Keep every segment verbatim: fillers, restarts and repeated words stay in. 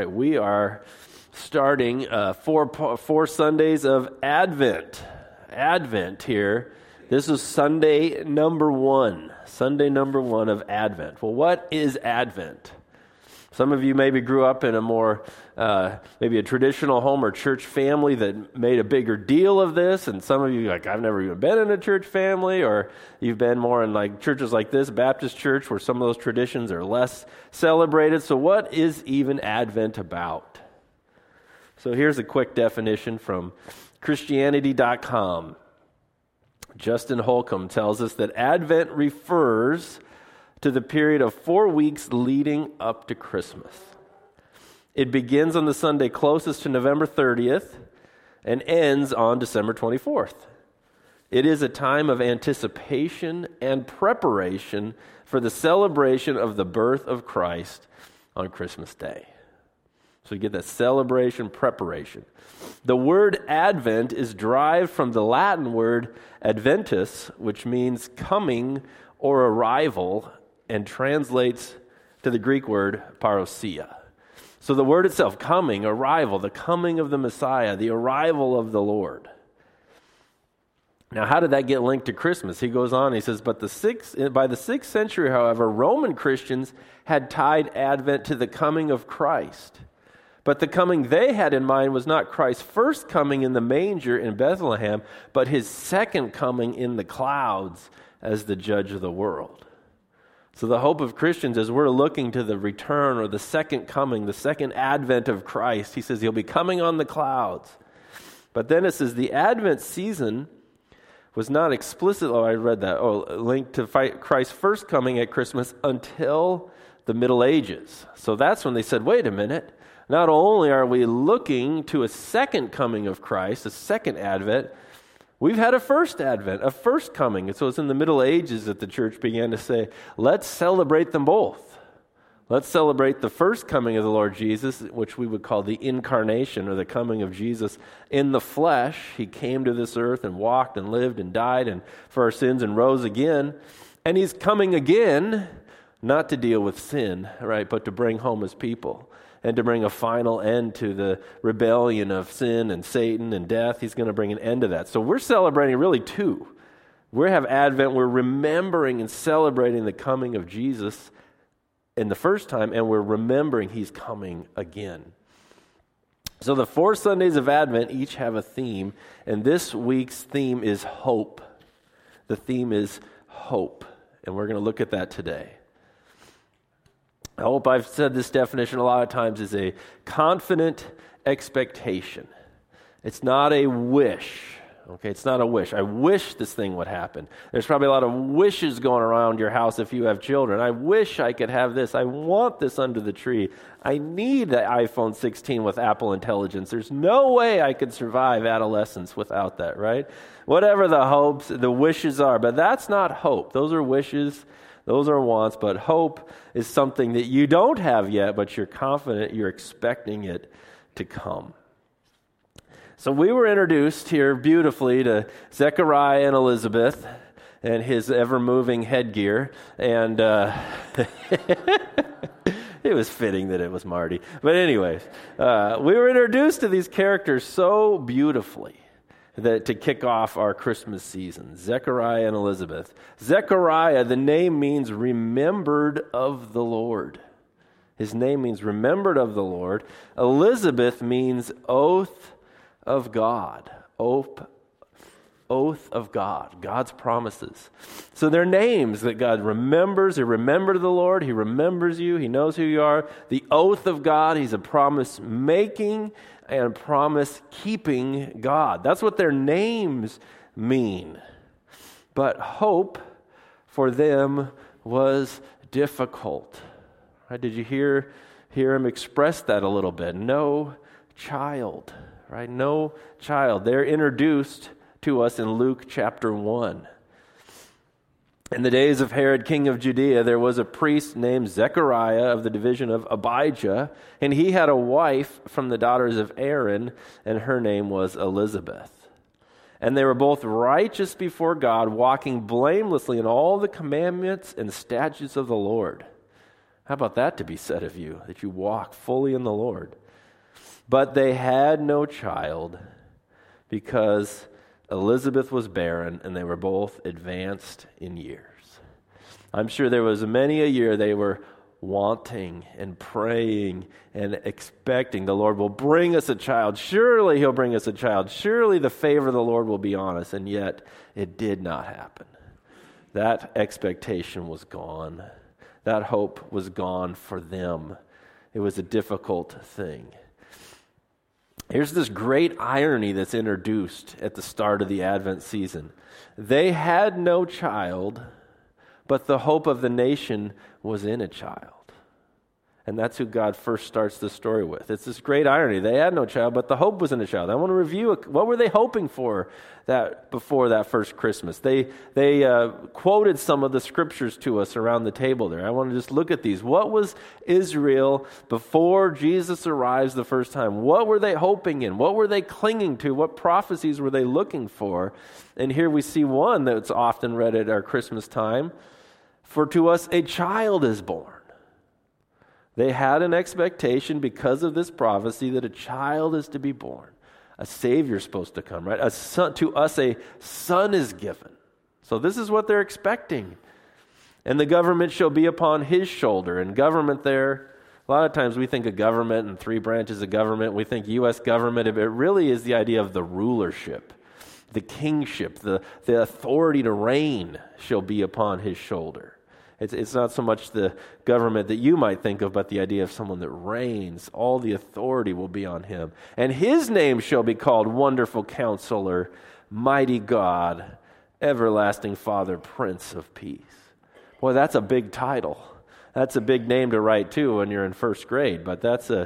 right, we are starting uh, four four Sundays of Advent. Advent here. This is Sunday number one. Sunday number one of Advent. Well, what is Advent? Some of you maybe grew up in a more, uh, maybe a traditional home or church family that made a bigger deal of this, and some of you like, I've never even been in a church family, or you've been more in like churches like this, Baptist church, where some of those traditions are less celebrated. So what is even Advent about? So here's a quick definition from Christianity dot com. Justin Holcomb tells us that Advent refers to the period of four weeks leading up to Christmas. It begins on the Sunday closest to November thirtieth and ends on December twenty-fourth. It is a time of anticipation and preparation for the celebration of the birth of Christ on Christmas Day. So you get that celebration, preparation. The word Advent is derived from the Latin word adventus, which means coming or arrival, and translates to the Greek word parousia. So the word itself, coming, arrival, the coming of the Messiah, the arrival of the Lord. Now, how did that get linked to Christmas? He goes on, he says, but the sixth, by the sixth century, however, Roman Christians had tied Advent to the coming of Christ. But the coming they had in mind was not Christ's first coming in the manger in Bethlehem, but his second coming in the clouds as the judge of the world. So the hope of Christians as we're looking to the return or the second coming, the second advent of Christ, he says he'll be coming on the clouds. But then it says the Advent season was not explicit, oh, I read that, oh, linked to Christ's first coming at Christmas until the Middle Ages. So that's when they said, wait a minute, not only are we looking to a second coming of Christ, a second advent, we've had a first advent, a first coming. And so it's in the Middle Ages that the church began to say, let's celebrate them both. Let's celebrate the first coming of the Lord Jesus, which we would call the incarnation, or the coming of Jesus in the flesh. He came to this earth and walked and lived and died and for our sins and rose again. And he's coming again, not to deal with sin, right, but to bring home his people and to bring a final end to the rebellion of sin and Satan and death. He's going to bring an end to that. So we're celebrating really two. We have Advent. We're remembering and celebrating the coming of Jesus in the first time, and we're remembering he's coming again. So the four Sundays of Advent each have a theme, and this week's theme is hope. The theme is hope, and we're going to look at that today. Hope, I've said this definition a lot of times, is a confident expectation. It's not a wish. Okay, it's not a wish. I wish this thing would happen. There's probably a lot of wishes going around your house if you have children. I wish I could have this. I want this under the tree. I need the iPhone sixteen with Apple Intelligence. There's no way I could survive adolescence without that, right? Whatever the hopes, the wishes are. But that's not hope. Those are wishes. Those are wants, but hope is something that you don't have yet, but you're confident, you're expecting it to come. So we were introduced here beautifully to Zechariah and Elizabeth and his ever-moving headgear, and uh, it was fitting that it was Marty. But anyways, uh, we were introduced to these characters so beautifully that to kick off our Christmas season, Zechariah and Elizabeth. Zechariah, the name means remembered of the Lord. His name means remembered of the Lord. Elizabeth means oath of God. Oath, oath of God, God's promises. So they're names that God remembers. He remembered the Lord. He remembers you. He knows who you are. The oath of God, he's a promise-making and promise-keeping God. That's what their names mean. But hope for them was difficult. Right? Did you hear, hear him express that a little bit? No child, right? No child. They're introduced to us in Luke chapter one. In the days of Herod, king of Judea, there was a priest named Zechariah of the division of Abijah, and he had a wife from the daughters of Aaron, and her name was Elizabeth. And they were both righteous before God, walking blamelessly in all the commandments and statutes of the Lord. How about that to be said of you, that you walk fully in the Lord? But they had no child because Elizabeth was barren and they were both advanced in years. I'm sure there was many a year they were wanting and praying and expecting the Lord will bring us a child. Surely he'll bring us a child. Surely the favor of the Lord will be on us. And yet it did not happen. That expectation was gone. That hope was gone for them. It was a difficult thing. Here's this great irony that's introduced at the start of the Advent season. They had no child, but the hope of the nation was in a child. And that's who God first starts the story with. It's this great irony. They had no child, but the hope was in a child. I want to review it. What were they hoping for that before that first Christmas? They they uh, quoted some of the scriptures to us around the table there. I want to just look at these. What was Israel before Jesus arrives the first time? What were they hoping in? What were they clinging to? What prophecies were they looking for? And here we see one that's often read at our Christmas time. For to us a child is born. They had an expectation because of this prophecy that a child is to be born. A Savior is supposed to come, right? A son, to us a son is given. So this is what they're expecting. And the government shall be upon his shoulder. And government there, a lot of times we think of government and three branches of government. We think U S government. It really is the idea of the rulership, the kingship, the, the authority to reign shall be upon his shoulder. It's, it's not so much the government that you might think of, but the idea of someone that reigns. All the authority will be on him. And his name shall be called Wonderful Counselor, Mighty God, Everlasting Father, Prince of Peace. Boy, that's a big title. That's a big name to write too when you're in first grade, but that's a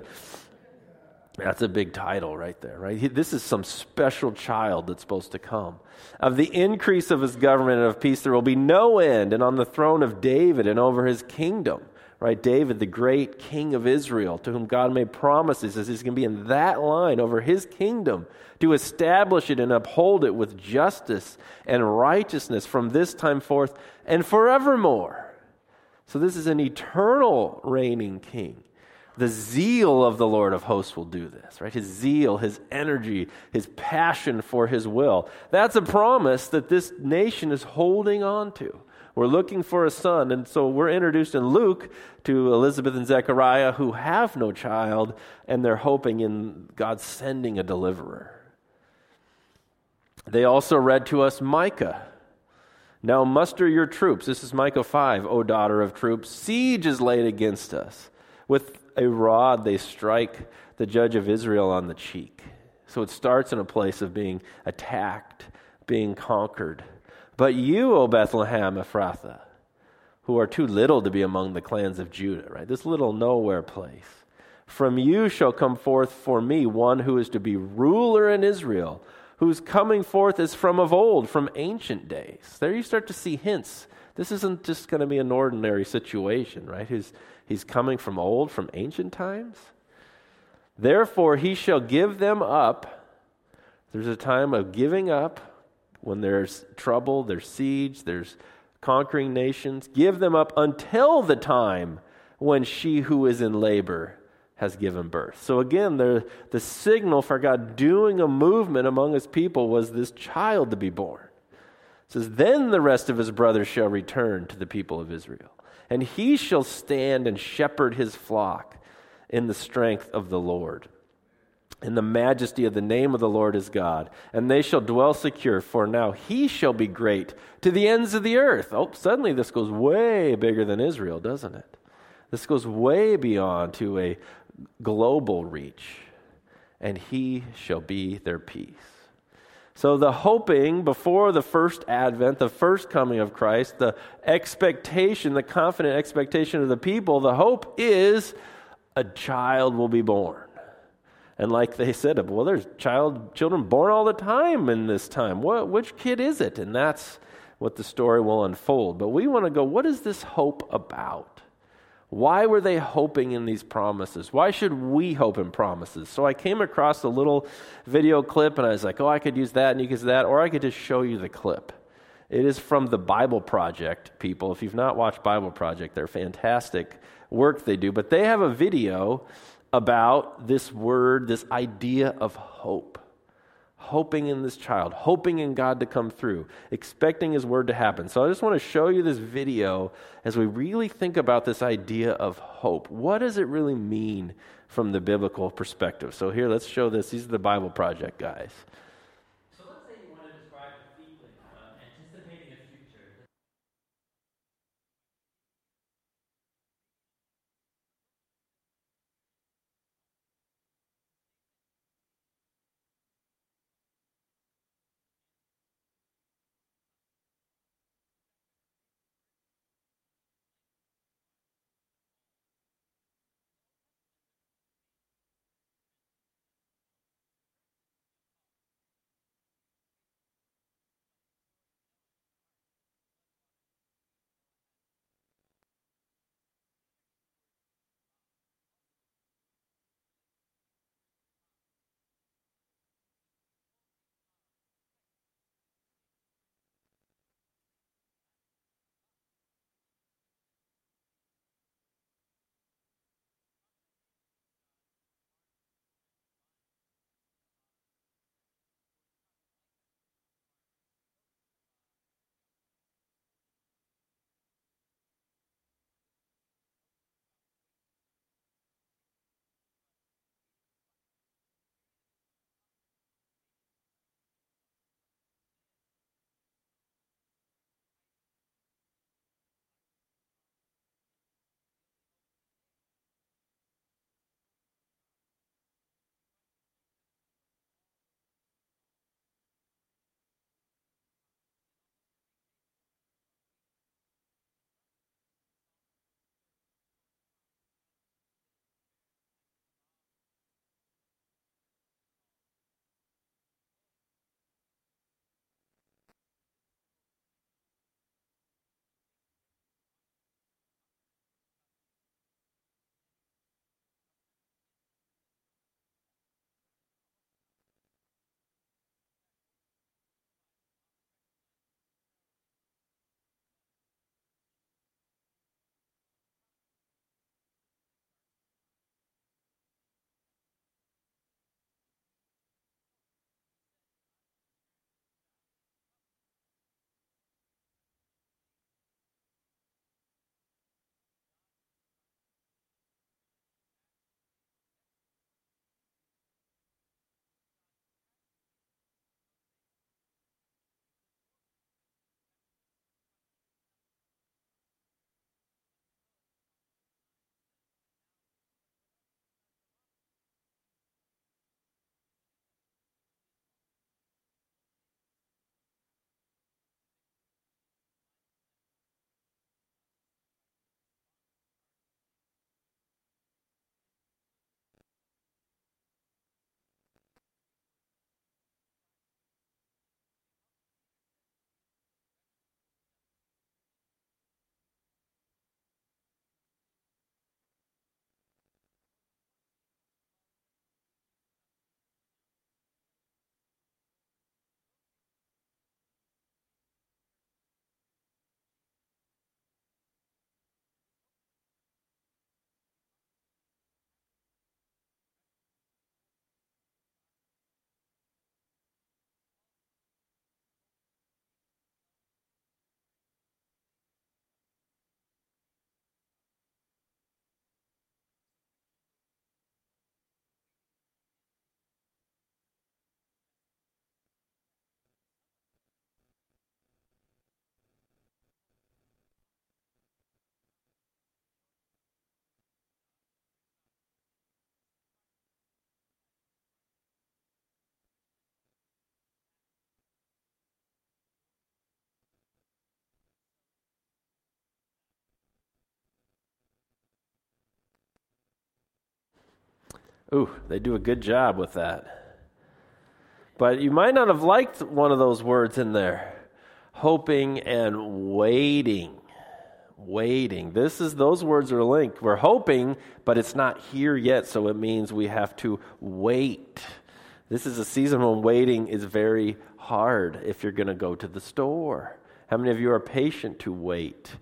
that's a big title right there, right? This is some special child that's supposed to come. Of the increase of his government and of peace there will be no end, and on the throne of David and over his kingdom, right? David, the great king of Israel, to whom God made promises, as he's going to be in that line over his kingdom, to establish it and uphold it with justice and righteousness from this time forth and forevermore. So this is an eternal reigning king. The zeal of the Lord of hosts will do this, right? His zeal, his energy, his passion for his will. That's a promise that this nation is holding on to. We're looking for a son, and so we're introduced in Luke to Elizabeth and Zechariah who have no child, and they're hoping in God sending a deliverer. They also read to us Micah. Now muster your troops. This is Micah five, O daughter of troops. Siege is laid against us. With a rod they strike the judge of Israel on the cheek. So it starts in a place of being attacked, being conquered. But you, O Bethlehem Ephrathah, who are too little to be among the clans of Judah, right? This little nowhere place. From you shall come forth for me one who is to be ruler in Israel, whose coming forth is from of old, from ancient days. There you start to see hints. This isn't just going to be an ordinary situation, right? He's, he's coming from old, from ancient times. Therefore, he shall give them up. There's a time of giving up when there's trouble, there's siege, there's conquering nations. Give them up until the time when she who is in labor has given birth. So again, the, the signal for God doing a movement among his people was this child to be born. It says, then the rest of his brothers shall return to the people of Israel, and he shall stand and shepherd his flock in the strength of the Lord, in the majesty of the name of the Lord is God, and they shall dwell secure, for now he shall be great to the ends of the earth. Oh, suddenly this goes way bigger than Israel, doesn't it? This goes way beyond to a global reach, and he shall be their peace. So the hoping before the first advent, the first coming of Christ, the expectation, the confident expectation of the people, the hope is a child will be born. And like they said, well, there's child children born all the time in this time. What, which kid is it? And that's what the story will unfold. But we want to go, what is this hope about? Why were they hoping in these promises? Why should we hope in promises? So I came across a little video clip, and I was like, oh, I could use that and you could use that, or I could just show you the clip. It is from the Bible Project, people. If you've not watched Bible Project, they're fantastic work they do, but they have a video about this word, this idea of hope. Hoping in this child, hoping in God to come through, expecting his word to happen. So I just want to show you this video as we really think about this idea of hope. What does it really mean from the biblical perspective? So here, let's show this. These are the Bible Project guys. So let's say you want to describe a feeling of anticipating a future. Ooh, they do a good job with that. But you might not have liked one of those words in there. Hoping and waiting. Waiting. This is, those words are linked. We're hoping, but it's not here yet, so it means we have to wait. This is a season when waiting is very hard if you're going to go to the store. How many of you are patient to wait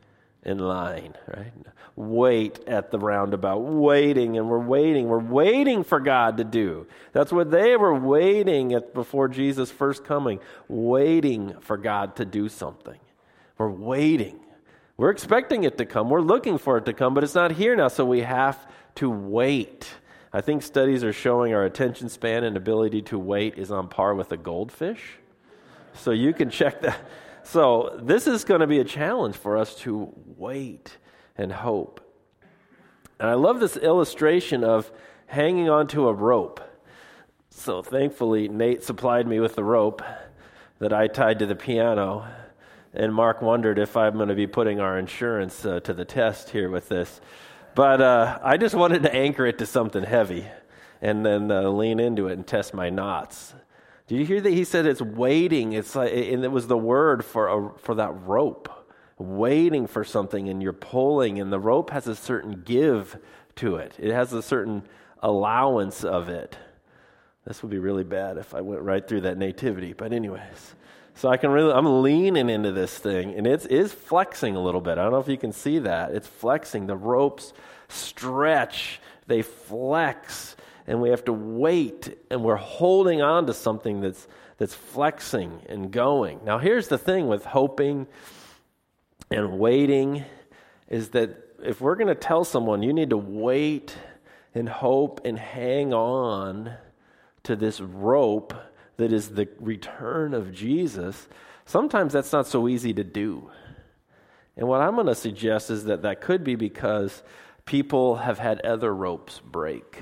in line, right? Wait at the roundabout, waiting, and we're waiting. We're waiting for God to do. That's what they were waiting at before Jesus' first coming, waiting for God to do something. We're waiting. We're expecting it to come. We're looking for it to come, but it's not here now, so we have to wait. I think studies are showing our attention span and ability to wait is on par with a goldfish. So you can check that. So this is going to be a challenge for us to wait and hope. And I love this illustration of hanging onto a rope. So thankfully, Nate supplied me with the rope that I tied to the piano. And Mark wondered if I'm going to be putting our insurance uh, to the test here with this. But uh, I just wanted to anchor it to something heavy and then uh, lean into it and test my knots. Did you hear that? He said it's waiting. It's like, and it was the word for a, for that rope, waiting for something, and you're pulling, and the rope has a certain give to it. It has a certain allowance of it. This would be really bad if I went right through that nativity. But anyways, so I can really, I'm leaning into this thing, and it is flexing a little bit. I don't know if you can see that. It's flexing. The ropes stretch. They flex. And we have to wait, and we're holding on to something that's that's flexing and going. Now, here's the thing with hoping and waiting is that if we're going to tell someone you need to wait and hope and hang on to this rope that is the return of Jesus, sometimes that's not so easy to do. And what I'm going to suggest is that that could be because people have had other ropes break.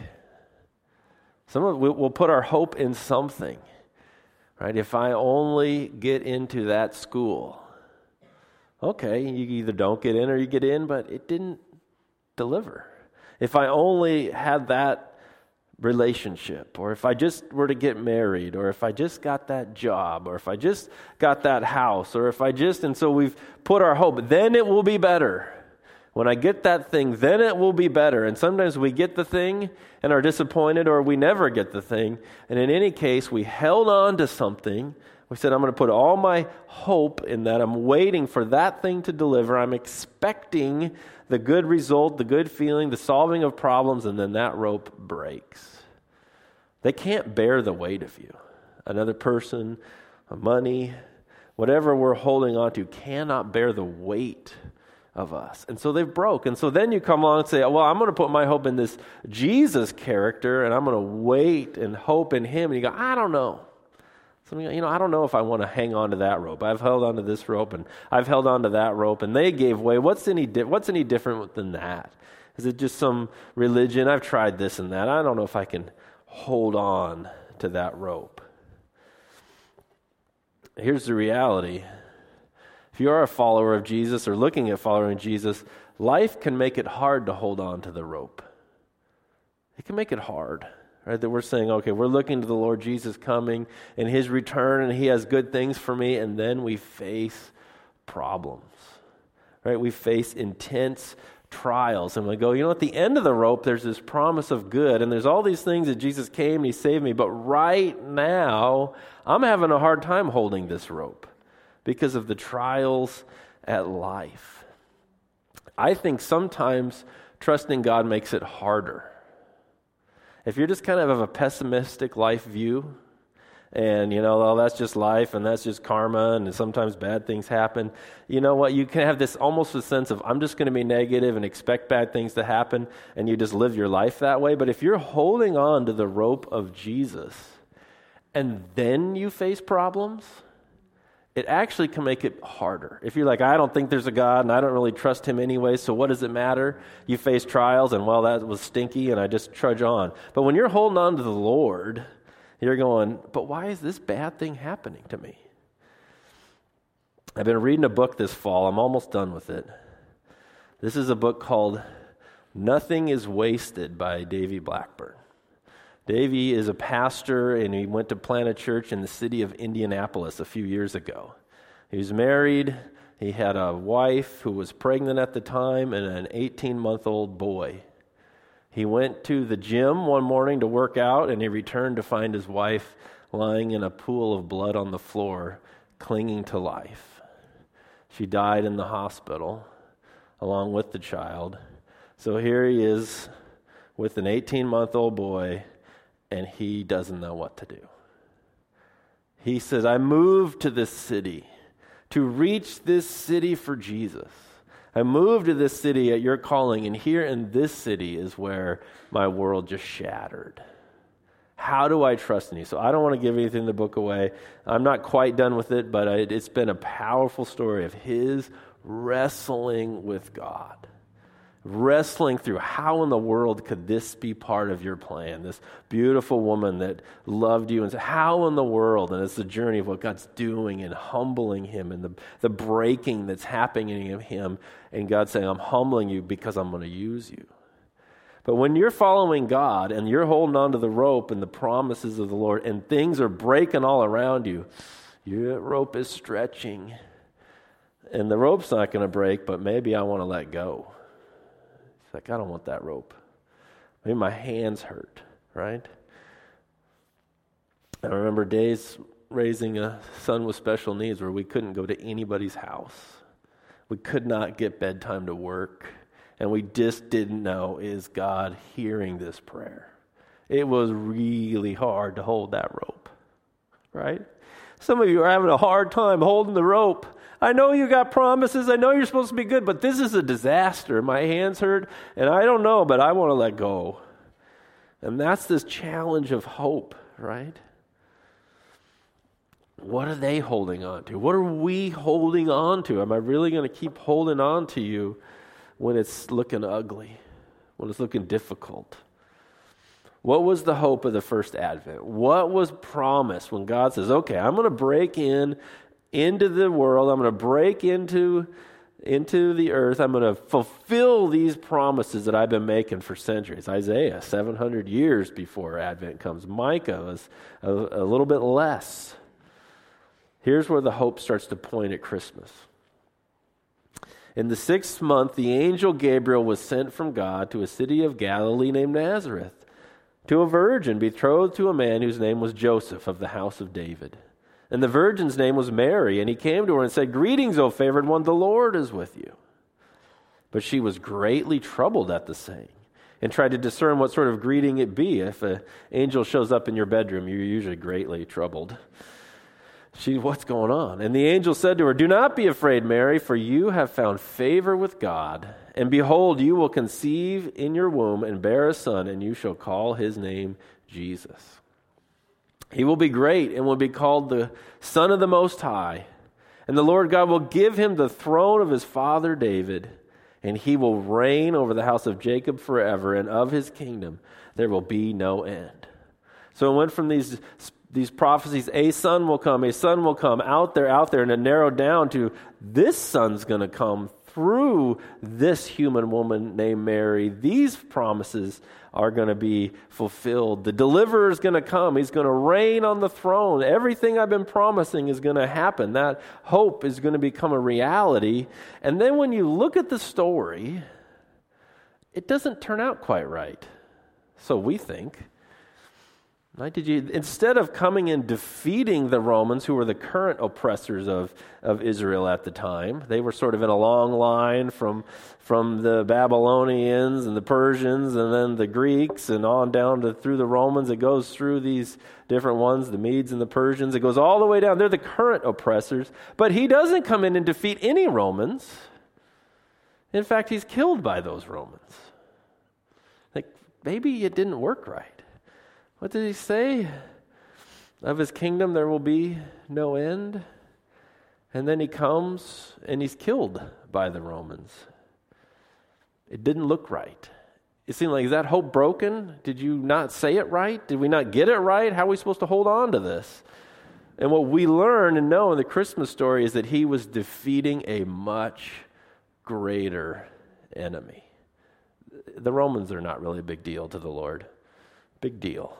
Some of we'll put our hope in something, right? If I only get into that school, okay, you either don't get in or you get in, but it didn't deliver. If I only had that relationship, or if I just were to get married, or if I just got that job, or if I just got that house, or if I just, and so we've put our hope, then it will be better. When I get that thing, then it will be better. And sometimes we get the thing and are disappointed, or we never get the thing. And in any case, we held on to something. We said, I'm going to put all my hope in that. I'm waiting for that thing to deliver. I'm expecting the good result, the good feeling, the solving of problems, and then that rope breaks. They can't bear the weight of you. Another person, money, whatever we're holding on to cannot bear the weight of us. And so they've broke. And so then you come along and say, well, I'm going to put my hope in this Jesus character, and I'm going to wait and hope in him. And you go, I don't know. So, you know, I don't know if I want to hang on to that rope. I've held on to this rope, and I've held on to that rope, and they gave way. What's any di- What's any different than that? Is it just some religion? I've tried this and that. I don't know if I can hold on to that rope. Here's the reality. If you are a follower of Jesus or looking at following Jesus, life can make it hard to hold on to the rope. It can make it hard, right? That we're saying, okay, we're looking to the Lord Jesus coming and his return, and he has good things for me, and then we face problems, right? We face intense trials, and we go, you know, at the end of the rope, there's this promise of good, and there's all these things that Jesus came and he saved me, but right now, I'm having a hard time holding this rope because of the trials at life. I think sometimes trusting God makes it harder. If you're just kind of of a pessimistic life view, and, you know, well, that's just life, and that's just karma, and sometimes bad things happen, you know what, you can have this almost a sense of, I'm just going to be negative and expect bad things to happen, and you just live your life that way. But if you're holding on to the rope of Jesus, and then you face problems, it actually can make it harder. If you're like, I don't think there's a God, and I don't really trust him anyway, so what does it matter? You face trials, and well, that was stinky, and I just trudge on. But when you're holding on to the Lord, you're going, but why is this bad thing happening to me? I've been reading a book this fall. I'm almost done with it. This is a book called Nothing is Wasted by Davy Blackburn. Davy is a pastor, and he went to plant a church in the city of Indianapolis a few years ago. He was married. He had a wife who was pregnant at the time and an eighteen-month-old boy. He went to the gym one morning to work out, and he returned to find his wife lying in a pool of blood on the floor, clinging to life. She died in the hospital along with the child. So here he is with an eighteen-month-old boy, and he doesn't know what to do. He says, I moved to this city to reach this city for Jesus. I moved to this city at your calling, and here in this city is where my world just shattered. How do I trust in you? So I don't want to give anything in the book away. I'm not quite done with it, but it's been a powerful story of his wrestling with God. Wrestling through how in the world could this be part of your plan? This beautiful woman that loved you, and said, how in the world? And it's the journey of what God's doing and humbling him, and the, the breaking that's happening in him, and God saying, I'm humbling you because I'm going to use you. But when you're following God and you're holding on to the rope and the promises of the Lord, and things are breaking all around you, your rope is stretching. And the rope's not going to break, but maybe I want to let go. It's like, I don't want that rope. Maybe my hands hurt, right? I remember days raising a son with special needs where we couldn't go to anybody's house. We could not get bedtime to work. And we just didn't know, is God hearing this prayer? It was really hard to hold that rope, right? Some of you are having a hard time holding the rope. I know you got promises. I know you're supposed to be good, but this is a disaster. My hands hurt, and I don't know, but I want to let go. And that's this challenge of hope, right? What are they holding on to? What are we holding on to? Am I really going to keep holding on to you when it's looking ugly, when it's looking difficult? What was the hope of the first Advent? What was promised when God says, okay, I'm going to break in into the world. I'm going to break into, into the earth. I'm going to fulfill these promises that I've been making for centuries. Isaiah, seven hundred years before Advent comes. Micah was a, a little bit less. Here's where the hope starts to point at Christmas. In the sixth month, the angel Gabriel was sent from God to a city of Galilee named Nazareth, to a virgin betrothed to a man whose name was Joseph of the house of David. And the virgin's name was Mary, and he came to her and said, Greetings, O favored one, the Lord is with you. But she was greatly troubled at the saying, and tried to discern what sort of greeting it be. If an angel shows up in your bedroom, you're usually greatly troubled. She, what's going on? And the angel said to her, Do not be afraid, Mary, for you have found favor with God. And behold, you will conceive in your womb and bear a son, and you shall call his name Jesus. He will be great and will be called the Son of the Most High. And the Lord God will give him the throne of his father David, and he will reign over the house of Jacob forever, and of his kingdom there will be no end. So it went from these These prophecies, a son will come, a son will come, out there, out there, and it narrowed down to this son's going to come through this human woman named Mary. These promises are going to be fulfilled. The deliverer is going to come. He's going to reign on the throne. Everything I've been promising is going to happen. That hope is going to become a reality. And then when you look at the story, it doesn't turn out quite right. So we think. Right? Did you, instead of coming and defeating the Romans, who were the current oppressors of, of Israel at the time, they were sort of in a long line from, from the Babylonians and the Persians and then the Greeks and on down to through the Romans. It goes through these different ones, the Medes and the Persians. It goes all the way down. They're the current oppressors. But he doesn't come in and defeat any Romans. In fact, he's killed by those Romans. Like, maybe it didn't work right. What did he say? Of his kingdom there will be no end. And then he comes and he's killed by the Romans. It didn't look right. It seemed like, is that hope broken? Did you not say it right? Did we not get it right? How are we supposed to hold on to this? And what we learn and know in the Christmas story is that he was defeating a much greater enemy. The Romans are not really a big deal to the Lord. Big deal.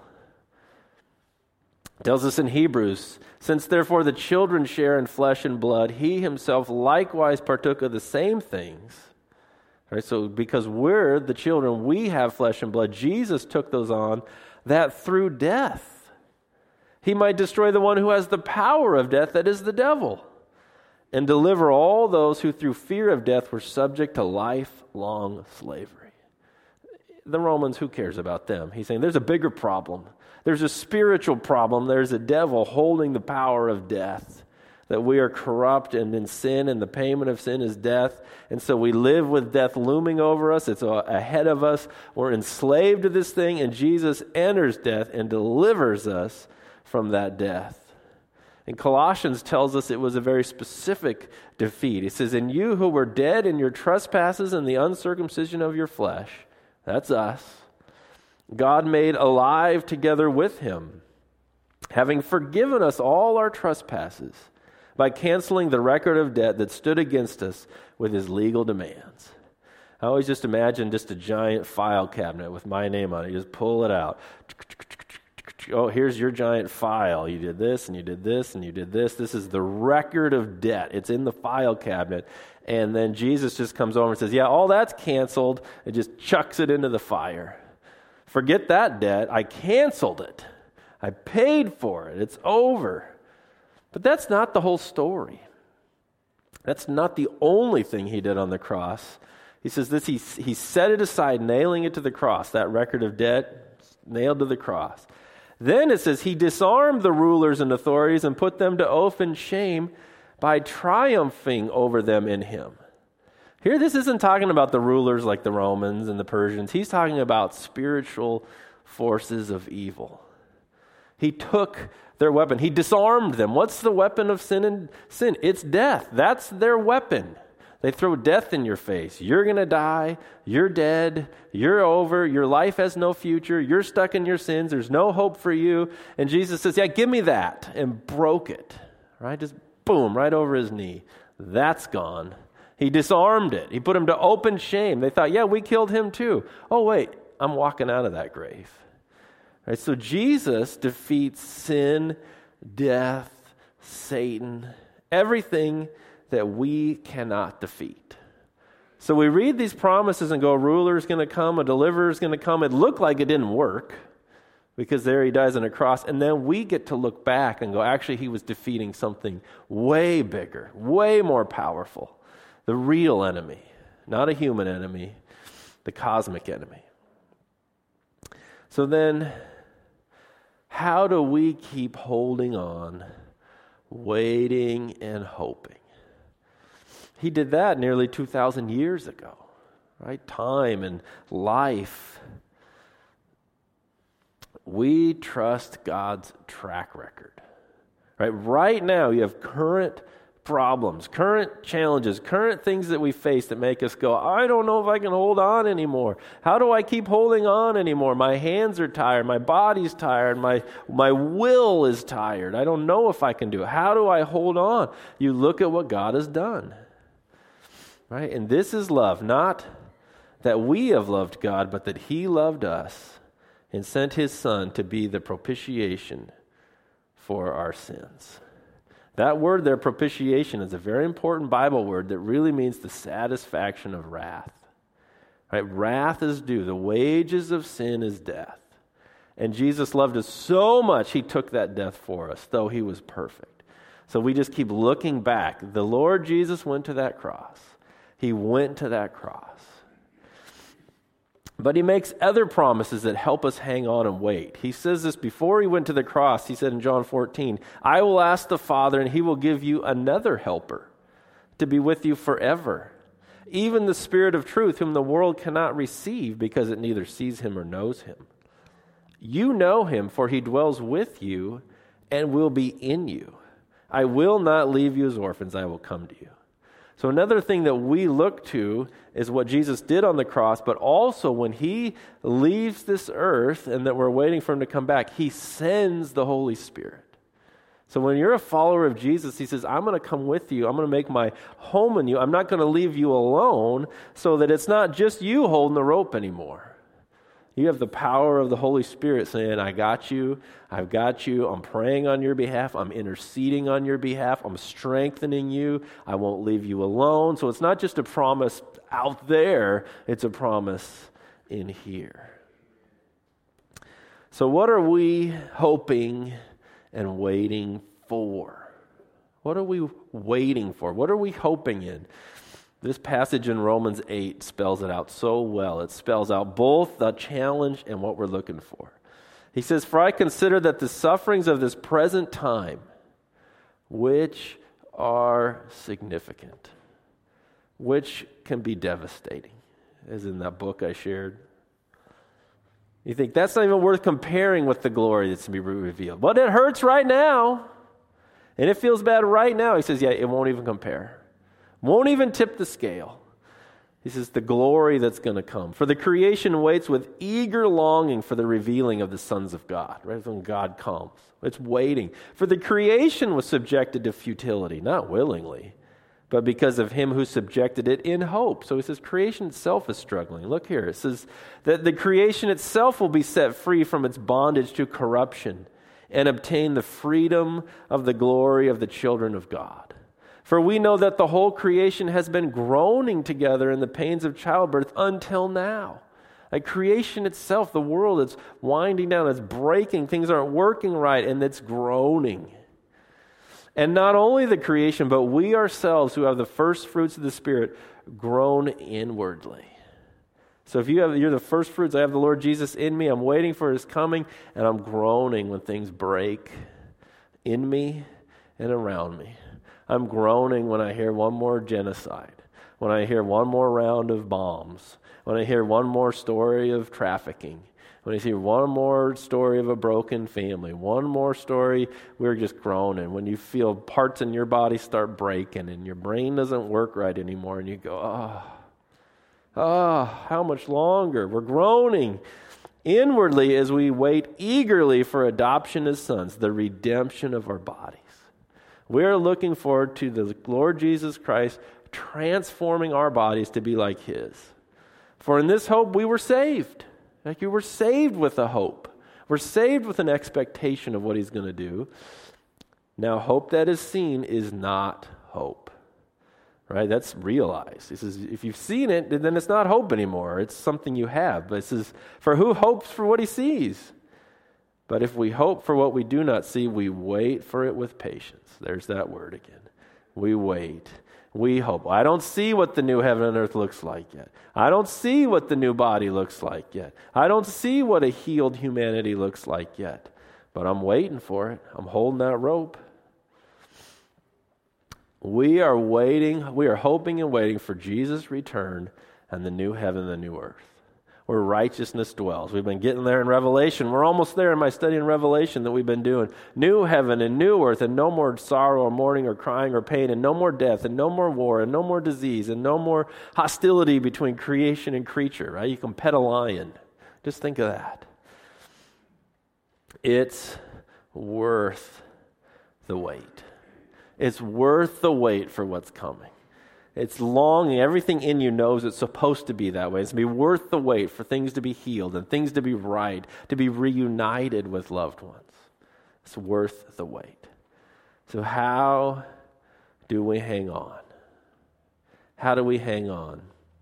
It tells us in Hebrews, since therefore the children share in flesh and blood, he himself likewise partook of the same things. All right, so because we're the children, we have flesh and blood. Jesus took those on, that through death he might destroy the one who has the power of death, that is the devil, and deliver all those who through fear of death were subject to lifelong slavery. The Romans, who cares about them? He's saying there's a bigger problem. There's a spiritual problem. There's a devil holding the power of death, that we are corrupt and in sin, and the payment of sin is death. And so we live with death looming over us. It's ahead of us. We're enslaved to this thing, and Jesus enters death and delivers us from that death. And Colossians tells us it was a very specific defeat. It says, "And you who were dead in your trespasses and the uncircumcision of your flesh," that's us, "God made alive together with him, having forgiven us all our trespasses by canceling the record of debt that stood against us with his legal demands." I always just imagine just a giant file cabinet with my name on it. You just pull it out. Oh, here's your giant file. You did this, and you did this, and you did this. This is the record of debt. It's in the file cabinet. And then Jesus just comes over and says, yeah, all that's canceled, and just chucks it into the fire. Forget that debt. I canceled it. I paid for it. It's over. But that's not the whole story. That's not the only thing he did on the cross. He says this, he, he set it aside, nailing it to the cross, that record of debt, nailed to the cross. Then it says he disarmed the rulers and authorities and put them to open shame by triumphing over them in him. Here, this isn't talking about the rulers like the Romans and the Persians. He's talking about spiritual forces of evil. He took their weapon. He disarmed them. What's the weapon of sin and sin? It's death. That's their weapon. They throw death in your face. You're going to die. You're dead. You're over. Your life has no future. You're stuck in your sins. There's no hope for you. And Jesus says, yeah, give me that. And broke it. Right? Just boom, right over his knee. That's gone. He disarmed it. He put him to open shame. They thought, yeah, we killed him too. Oh, wait, I'm walking out of that grave. Right? So Jesus defeats sin, death, Satan, everything that we cannot defeat. So we read these promises and go, a ruler is going to come, a deliverer is going to come. It looked like it didn't work because there he dies on a cross. And then we get to look back and go, actually, he was defeating something way bigger, way more powerful. The real enemy, not a human enemy, the cosmic enemy. So then, how do we keep holding on, waiting and hoping? He did that nearly two thousand years ago, right? Time and life. We trust God's track record, right? Right now, you have current problems, current challenges, current things that we face that make us go, I don't know if I can hold on anymore. How do I keep holding on anymore? My hands are tired. My body's tired. My, my will is tired. I don't know if I can do it. How do I hold on? You look at what God has done, right? And this is love, not that we have loved God, but that he loved us and sent his son to be the propitiation for our sins. That word there, propitiation, is a very important Bible word that really means the satisfaction of wrath. Right? Wrath is due. The wages of sin is death. And Jesus loved us so much, he took that death for us, though he was perfect. So we just keep looking back. The Lord Jesus went to that cross. He went to that cross. But he makes other promises that help us hang on and wait. He says this before he went to the cross. He said in John fourteen, I will ask the Father, and he will give you another helper to be with you forever, even the Spirit of truth, whom the world cannot receive because it neither sees him or knows him. You know him, for he dwells with you and will be in you. I will not leave you as orphans. I will come to you. So another thing that we look to is what Jesus did on the cross, but also when he leaves this earth and that we're waiting for him to come back, he sends the Holy Spirit. So when you're a follower of Jesus, he says, I'm going to come with you. I'm going to make my home in you. I'm not going to leave you alone so that it's not just you holding the rope anymore. You have the power of the Holy Spirit saying, I got you, I've got you, I'm praying on your behalf, I'm interceding on your behalf, I'm strengthening you, I won't leave you alone. So it's not just a promise out there, it's a promise in here. So what are we hoping and waiting for? What are we waiting for? What are we hoping in? This passage in Romans eight spells it out so well. It spells out both the challenge and what we're looking for. He says, "For I consider that the sufferings of this present time, which are significant," which can be devastating, as in that book I shared. You think that's not even worth comparing with the glory that's to be revealed. But it hurts right now, and it feels bad right now. He says, yeah, it won't even compare. Won't even tip the scale. He says, the glory that's going to come. For the creation waits with eager longing for the revealing of the sons of God, right? When God comes. It's waiting. For the creation was subjected to futility, not willingly, but because of him who subjected it in hope. So he says creation itself is struggling. Look here. It says that the creation itself will be set free from its bondage to corruption and obtain the freedom of the glory of the children of God. For we know that the whole creation has been groaning together in the pains of childbirth until now. Like creation itself, the world, it's winding down, it's breaking, things aren't working right, and it's groaning. And not only the creation, but we ourselves who have the first fruits of the Spirit groan inwardly. So if you have, you're the first fruits, I have the Lord Jesus in me, I'm waiting for his coming, and I'm groaning when things break in me and around me. I'm groaning when I hear one more genocide, when I hear one more round of bombs, when I hear one more story of trafficking, when I see one more story of a broken family, one more story, we're just groaning. When you feel parts in your body start breaking and your brain doesn't work right anymore and you go, oh, oh, how much longer? We're groaning inwardly as we wait eagerly for adoption as sons, the redemption of our bodies. We're looking forward to the Lord Jesus Christ transforming our bodies to be like his. For in this hope we were saved. Like you were saved with a hope. We're saved with an expectation of what he's going to do. Now, hope that is seen is not hope. Right? That's realized. He says, if you've seen it, then it's not hope anymore. It's something you have. But it says, for who hopes for what he sees? But if we hope for what we do not see, we wait for it with patience. There's that word again. We wait. We hope. I don't see what the new heaven and earth looks like yet. I don't see what the new body looks like yet. I don't see what a healed humanity looks like yet. But I'm waiting for it. I'm holding that rope. We are waiting, we are hoping and waiting for Jesus' return and the new heaven and the new earth, where righteousness dwells. We've been getting there in Revelation. We're almost there in my study in Revelation that we've been doing. New heaven and new earth, and no more sorrow or mourning or crying or pain, and no more death, and no more war, and no more disease, and no more hostility between creation and creature, right? You can pet a lion. Just think of that. It's worth the wait. It's worth the wait for what's coming. It's longing. Everything in you knows it's supposed to be that way. It's to be worth the wait for things to be healed and things to be right, to be reunited with loved ones. It's worth the wait. So how do we hang on? How do we hang on?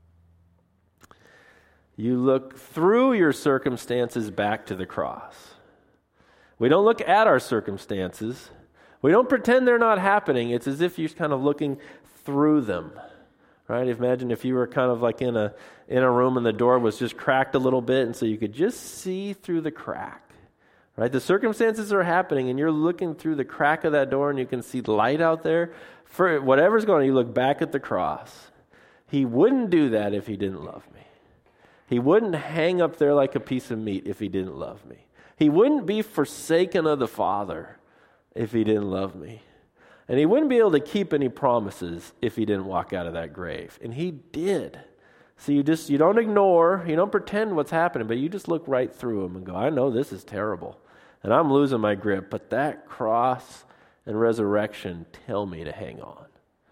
You look through your circumstances back to the cross. We don't look at our circumstances. We don't pretend they're not happening. It's as if you're kind of looking through them, right? Imagine if you were kind of like in a in a room and the door was just cracked a little bit, and so you could just see through the crack, right? The circumstances are happening, and you're looking through the crack of that door, and you can see light out there. For whatever's going on, you look back at the cross. He wouldn't do that if he didn't love me. He wouldn't hang up there like a piece of meat if he didn't love me. He wouldn't be forsaken of the Father if he didn't love me. And he wouldn't be able to keep any promises if he didn't walk out of that grave. And he did. So you just, you don't ignore, you don't pretend what's happening, but you just look right through him and go, I know this is terrible. And I'm losing my grip, but that cross and resurrection tell me to hang on.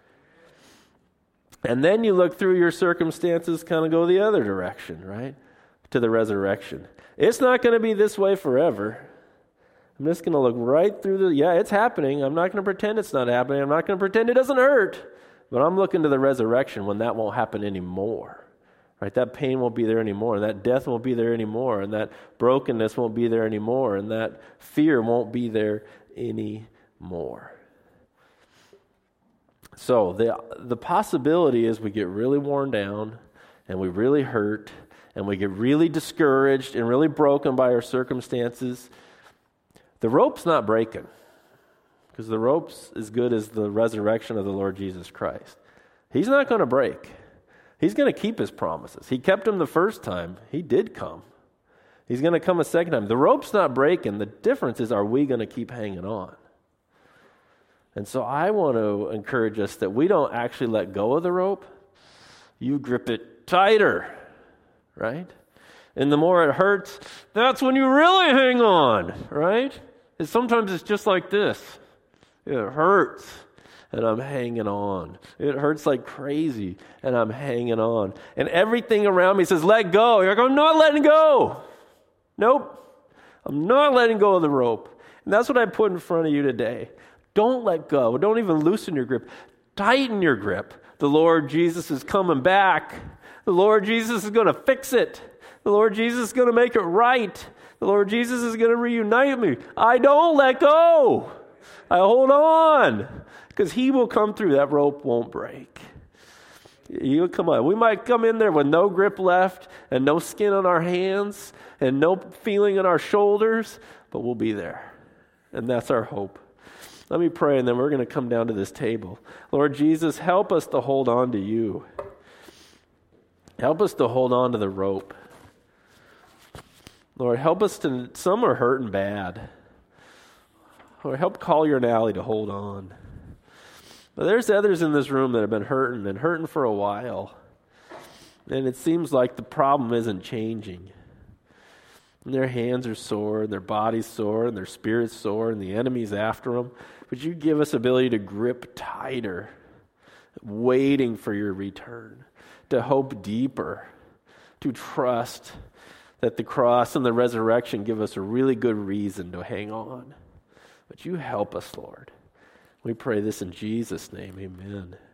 And then you look through your circumstances, kind of go the other direction, right? To the resurrection. It's not going to be this way forever. I'm just going to look right through the, yeah, it's happening. I'm not going to pretend it's not happening. I'm not going to pretend it doesn't hurt. But I'm looking to the resurrection when that won't happen anymore. Right? That pain won't be there anymore. And that death won't be there anymore. And that brokenness won't be there anymore. And that fear won't be there anymore. So the the possibility is we get really worn down and we really hurt and we get really discouraged and really broken by our circumstances. The rope's not breaking because the rope's as good as the resurrection of the Lord Jesus Christ. He's not going to break. He's going to keep his promises. He kept them the first time. He did come. He's going to come a second time. The rope's not breaking. The difference is, are we going to keep hanging on? And so I want to encourage us that we don't actually let go of the rope. You grip it tighter, right? And the more it hurts, that's when you really hang on, right? And sometimes it's just like this. It hurts, and I'm hanging on. It hurts like crazy, and I'm hanging on. And everything around me says, let go. You're like, I'm not letting go. Nope. I'm not letting go of the rope. And that's what I put in front of you today. Don't let go. Don't even loosen your grip. Tighten your grip. The Lord Jesus is coming back. The Lord Jesus is going to fix it. The Lord Jesus is going to make it right. The Lord Jesus is going to reunite me. I don't let go. I hold on because he will come through. That rope won't break. He'll come on. We might come in there with no grip left and no skin on our hands and no feeling in our shoulders, but we'll be there. And that's our hope. Let me pray, and then we're going to come down to this table. Lord Jesus, help us to hold on to you. Help us to hold on to the rope. Lord, help us to, some are hurting bad. Lord, help Collier and Allie to hold on. But there's others in this room that have been hurting and hurting for a while. And it seems like the problem isn't changing. And their hands are sore, and their body's sore, and their spirit's sore, and the enemy's after them. Would you give us ability to grip tighter, waiting for your return, to hope deeper, to trust that the cross and the resurrection give us a really good reason to hang on. Would you help us, Lord? We pray this in Jesus' name, amen.